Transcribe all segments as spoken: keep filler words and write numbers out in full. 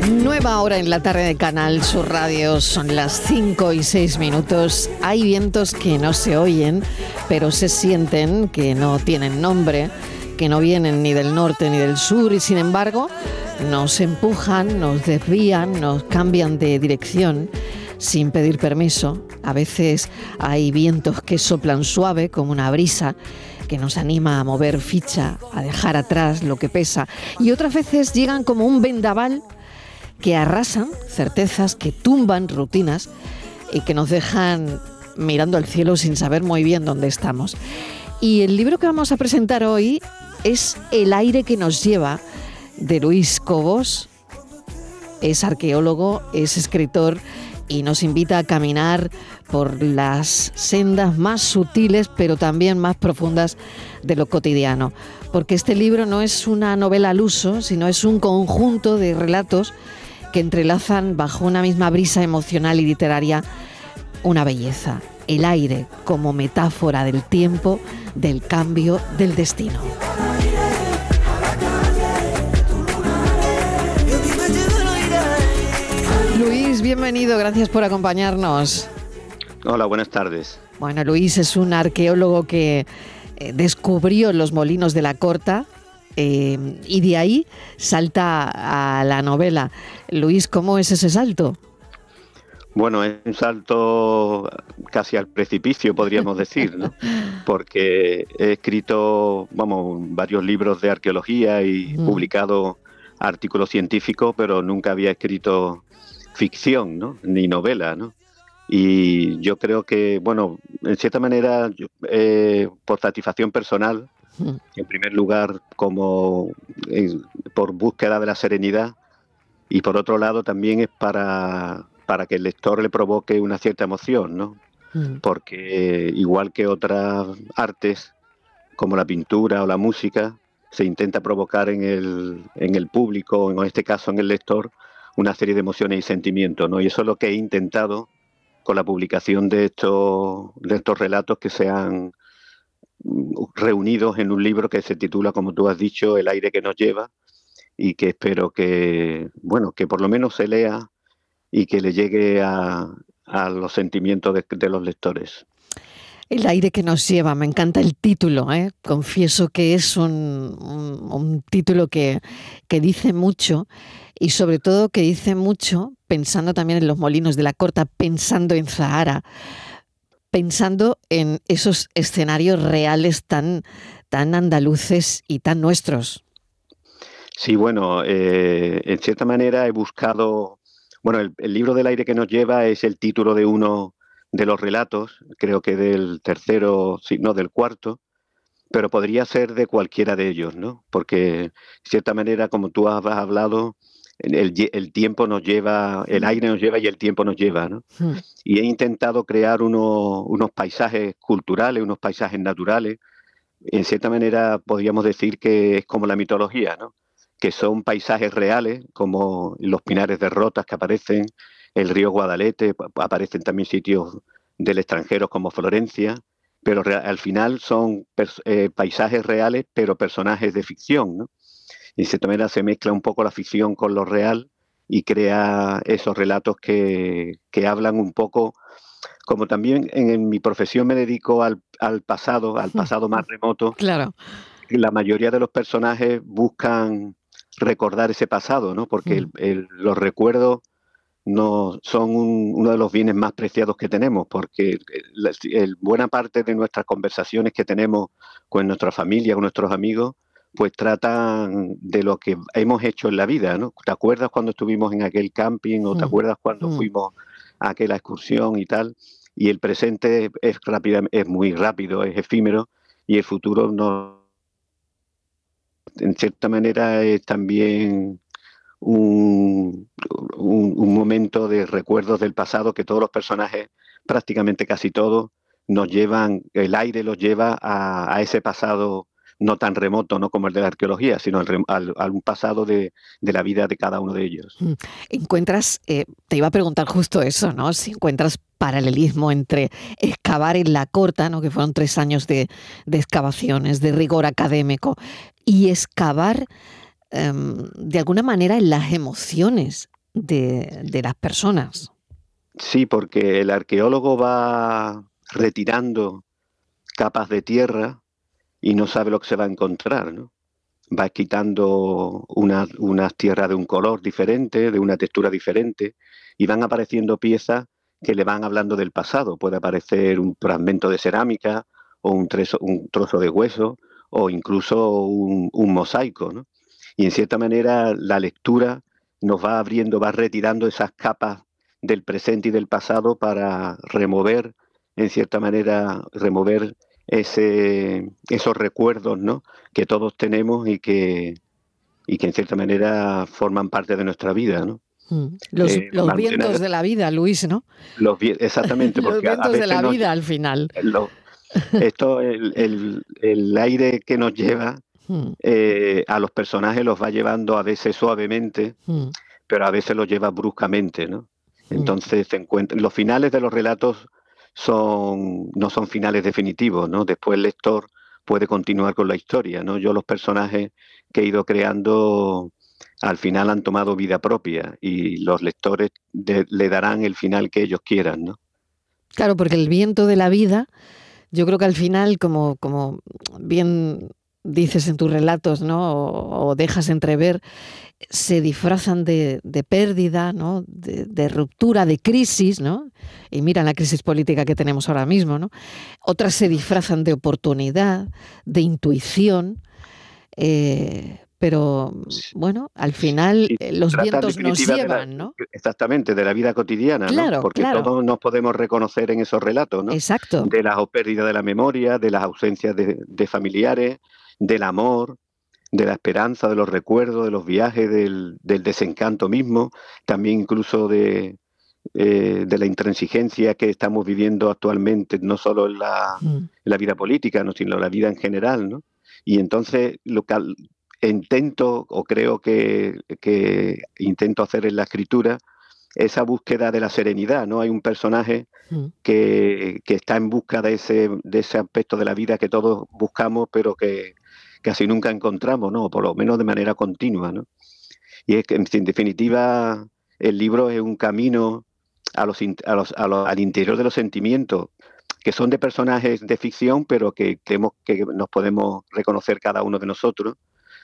Nueva hora en la tarde de Canal Sur Radio, son las cinco y seis minutos. Hay vientos que no se oyen, pero se sienten, que no tienen nombre, que no vienen ni del norte ni del sur y sin embargo nos empujan, nos desvían, nos cambian de dirección sin pedir permiso. A veces hay vientos que soplan suave como una brisa que nos anima a mover ficha, a dejar atrás lo que pesa, y otras veces llegan como un vendaval que arrasan certezas, que tumban rutinas y que nos dejan mirando al cielo sin saber muy bien dónde estamos. Y el libro que vamos a presentar hoy es El aire que nos lleva, de Luis Cobos. Es arqueólogo, es escritor y nos invita a caminar por las sendas más sutiles pero también más profundas de lo cotidiano. Porque este libro no es una novela al uso, sino es un conjunto de relatos que entrelazan bajo una misma brisa emocional y literaria una belleza. El aire como metáfora del tiempo, del cambio, del destino. Luis, bienvenido, gracias por acompañarnos. Hola, buenas tardes. Bueno, Luis es un arqueólogo que eh, descubrió los molinos de la Corta eh, y de ahí salta a la novela. Luis, ¿cómo es ese salto? Bueno, es un salto casi al precipicio, podríamos decir, ¿no? Porque he escrito, vamos, varios libros de arqueología y mm. publicado artículos científicos, pero nunca había escrito ficción, ¿no? Ni novela, ¿no? Y yo creo que, bueno, en cierta manera, yo, eh, por satisfacción personal, mm. en primer lugar, como eh, por búsqueda de la serenidad, y por otro lado también es para, para que el lector le provoque una cierta emoción, ¿no? Mm. Porque igual que otras artes, como la pintura o la música, se intenta provocar en el, en el público, en este caso en el lector, una serie de emociones y sentimientos, ¿no? Y eso es lo que he intentado con la publicación de estos, de estos relatos que se han reunidos en un libro que se titula, como tú has dicho, El aire que nos lleva, y que espero que, bueno, que por lo menos se lea y que le llegue a, a los sentimientos de, de los lectores. El aire que nos lleva, me encanta el título, ¿eh? Confieso que es un, un, un título que, que dice mucho y sobre todo que dice mucho pensando también en los molinos de la Corta, pensando en Zahara, pensando en esos escenarios reales tan, tan andaluces y tan nuestros. Sí, bueno, eh, en cierta manera he buscado, bueno, el, el libro del aire que nos lleva es el título de uno de los relatos, creo que del tercero, sí, no, del cuarto, pero podría ser de cualquiera de ellos, ¿no? Porque, de cierta manera, como tú has hablado, el, el tiempo nos lleva, el aire nos lleva y el tiempo nos lleva, ¿no? Mm. Y he intentado crear uno, unos paisajes culturales, unos paisajes naturales. En cierta manera, podríamos decir que es como la mitología, ¿no? Que son paisajes reales, como los pinares de Rotas que aparecen, el río Guadalete, aparecen también sitios del extranjero como Florencia, pero al final son eh, paisajes reales, pero personajes de ficción, ¿no? Y de cierta manera se mezcla un poco la ficción con lo real y crea esos relatos que, que hablan un poco, como también en, en mi profesión me dedico al, al pasado, al pasado más remoto. Claro. La mayoría de los personajes buscan recordar ese pasado, ¿no? Porque el, el, los recuerdos no son un, uno de los bienes más preciados que tenemos, porque el, el, buena parte de nuestras conversaciones que tenemos con nuestra familia, con nuestros amigos, pues tratan de lo que hemos hecho en la vida, ¿no? ¿Te acuerdas cuando estuvimos en aquel camping o te acuerdas cuando mm. fuimos a aquella excursión y tal? Y el presente es, rápida, es muy rápido, es efímero, y el futuro no, en cierta manera es también un, un, un momento de recuerdos del pasado que todos los personajes, prácticamente casi todos, nos llevan, el aire los lleva a, a ese pasado no tan remoto, no como el de la arqueología, sino al, al, a un pasado de, de la vida de cada uno de ellos. Encuentras, eh, te iba a preguntar justo eso, ¿no? Si encuentras paralelismo entre excavar en la Corta, ¿no? Que fueron tres años de, de excavaciones, de rigor académico, y excavar um, de alguna manera en las emociones, de, de las personas. Sí, porque el arqueólogo va retirando capas de tierra y no sabe lo que se va a encontrar, ¿no? Va quitando unas unas tierras de un color diferente, de una textura diferente, y van apareciendo piezas que le van hablando del pasado. Puede aparecer un fragmento de cerámica o un, trezo, un trozo de hueso o incluso un, un mosaico, ¿no? Y en cierta manera la lectura nos va abriendo, va retirando esas capas del presente y del pasado para remover, en cierta manera, remover ese, esos recuerdos, ¿no?, que todos tenemos y que, y que en cierta manera forman parte de nuestra vida, ¿no? Mm. Los, Eh, los vientos mantener de la vida, Luis, ¿no? los vie- exactamente, Los porque a, a vientos de veces la nos, vida al final. lo- esto, el, el- el aire que nos lleva Mm, eh, a los personajes los va llevando a veces suavemente, mm, pero a veces los lleva bruscamente, ¿no? mm. Entonces se encuentran, los finales de los relatos son, no son finales definitivos, ¿no? Después el lector puede continuar con la historia, ¿no? Yo los personajes que he ido creando al final han tomado vida propia y los lectores de- le darán el final que ellos quieran, ¿no? Claro, porque el viento de la vida, yo creo que al final, como, como bien dices en tus relatos, ¿no? O, o dejas entrever, se disfrazan de, de pérdida, ¿no? De, de ruptura, de crisis, ¿no? Y mira la crisis política que tenemos ahora mismo, ¿no? Otras se disfrazan de oportunidad, de intuición, eh, pero bueno, al final Y eh, los trata en vientos nos definitiva de la, llevan, ¿no? exactamente, de la vida cotidiana, ¿no? Claro, Porque claro, todos nos podemos reconocer en esos relatos, ¿no? exacto. De las pérdidas de la memoria, de las ausencias de, de familiares, del amor, de la esperanza, de los recuerdos, de los viajes, del, del desencanto mismo, también incluso de, eh, de la intransigencia que estamos viviendo actualmente, no solo en la, Mm. en la vida política, ¿no?, sino en la vida en general, ¿no? Y entonces lo que al- intento, o creo que, que intento hacer en la escritura, esa búsqueda de la serenidad, ¿no? Hay un personaje Mm. que, que está en busca de ese, de ese aspecto de la vida que todos buscamos, pero que casi nunca encontramos, ¿no? Por lo menos de manera continua, ¿no? Y es que, en definitiva, el libro es un camino a los, in- a los- a los- al interior de los sentimientos, que son de personajes de ficción, pero que creemos que nos podemos reconocer cada uno de nosotros.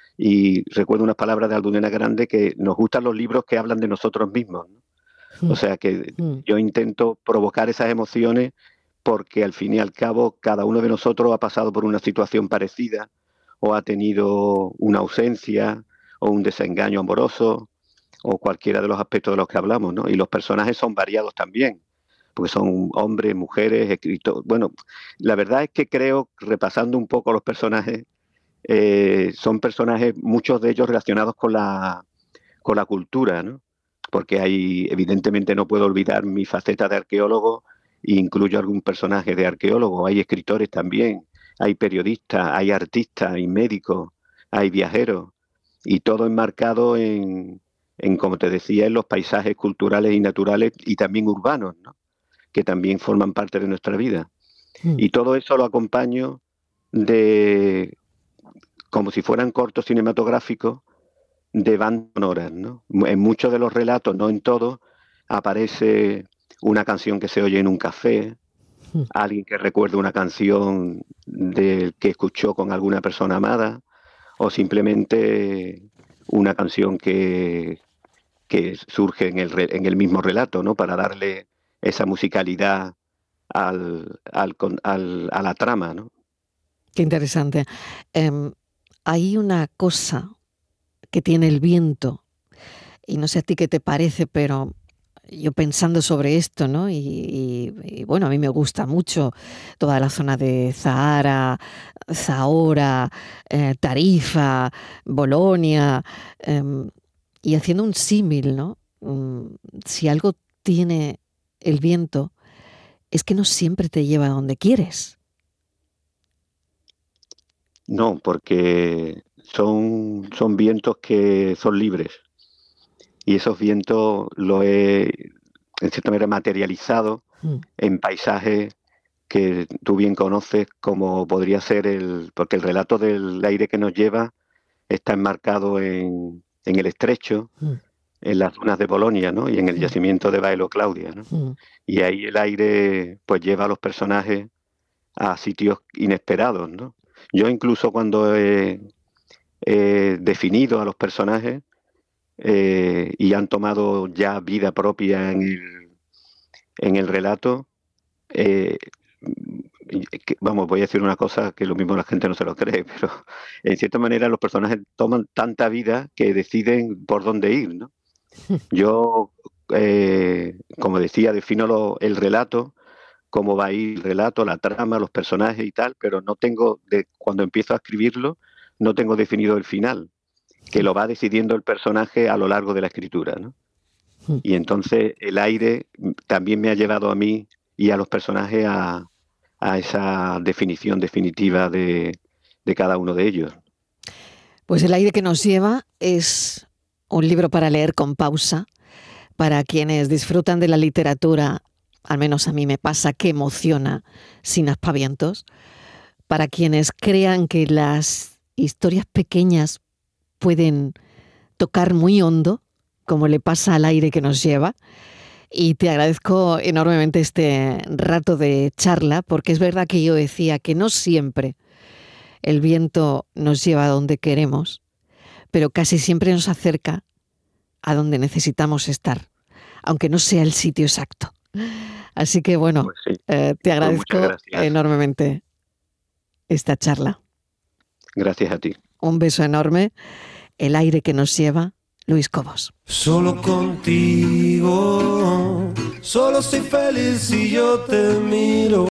Y recuerdo unas palabras de Almudena Grande, que nos gustan los libros que hablan de nosotros mismos, ¿no? O Mm. sea que Mm. yo intento provocar esas emociones porque al fin y al cabo cada uno de nosotros ha pasado por una situación parecida o ha tenido una ausencia o un desengaño amoroso o cualquiera de los aspectos de los que hablamos, ¿no? Y los personajes son variados también, porque son hombres, mujeres, escritores. Bueno, la verdad es que creo, repasando un poco los personajes, eh, son personajes, muchos de ellos relacionados con la, con la cultura, ¿no? Porque hay, evidentemente no puedo olvidar mi faceta de arqueólogo e incluyo algún personaje de arqueólogo. Hay escritores también, hay periodistas, hay artistas, hay médicos, hay viajeros, y todo enmarcado en, en, como te decía, en los paisajes culturales y naturales y también urbanos, ¿no?, que también forman parte de nuestra vida. Mm. Y todo eso lo acompaño de, como si fueran cortos cinematográficos, de bandas sonoras, ¿no? En muchos de los relatos, no en todos, aparece una canción que se oye en un café, Mm. alguien que recuerda una canción de, que escuchó con alguna persona amada, o simplemente una canción que, que surge en el, re- en el mismo relato, ¿no?, para darle esa musicalidad al, al, con- al- a la trama, ¿no? Qué interesante. Em, hay una cosa que tiene el viento, y no sé a ti qué te parece, pero yo pensando sobre esto, ¿no? Y, y- y, bueno, a mí me gusta mucho toda la zona de Zahara, Zahora, eh, Tarifa, Bolonia, em, y haciendo un símil, ¿no? Mm, si algo tiene el viento, es que no siempre te lleva a donde quieres. No, porque son, son vientos que son libres. Y esos vientos los he, en cierta manera, materializado Mm. en paisajes que tú bien conoces, como podría ser el, porque el relato del aire que nos lleva está enmarcado en, en el estrecho, Mm. en las dunas de Bolonia, ¿no? Y en el Mm. yacimiento de Baelo Claudia, ¿no? Mm. Y ahí el aire pues lleva a los personajes a sitios inesperados, ¿no? Yo incluso cuando he, he definido a los personajes eh, y han tomado ya vida propia en el, en el relato, eh, que, vamos, voy a decir una cosa que lo mismo la gente no se lo cree, pero en cierta manera los personajes toman tanta vida que deciden por dónde ir, ¿no? Yo, eh, como decía, defino lo, el relato, cómo va a ir el relato, la trama, los personajes y tal, pero no tengo, de, cuando empiezo a escribirlo, no tengo definido el final, que lo va decidiendo el personaje a lo largo de la escritura, ¿no? Mm. Y entonces el aire también me ha llevado a mí y a los personajes a, a esa definición definitiva de, de cada uno de ellos. Pues El aire que nos lleva es un libro para leer con pausa, para quienes disfrutan de la literatura, al menos a mí me pasa, que emociona sin aspavientos, para quienes crean que las historias pequeñas pueden tocar muy hondo, como le pasa al aire que nos lleva. Y te agradezco enormemente este rato de charla, porque es verdad que yo decía que no siempre el viento nos lleva a donde queremos, pero casi siempre nos acerca a donde necesitamos estar, aunque no sea el sitio exacto. Así que bueno, Pues sí, eh, te pues agradezco muchas gracias. enormemente esta charla. Gracias a ti. Un beso enorme. El aire que nos lleva, Luis Cobos. Solo contigo, solo soy feliz si yo te miro.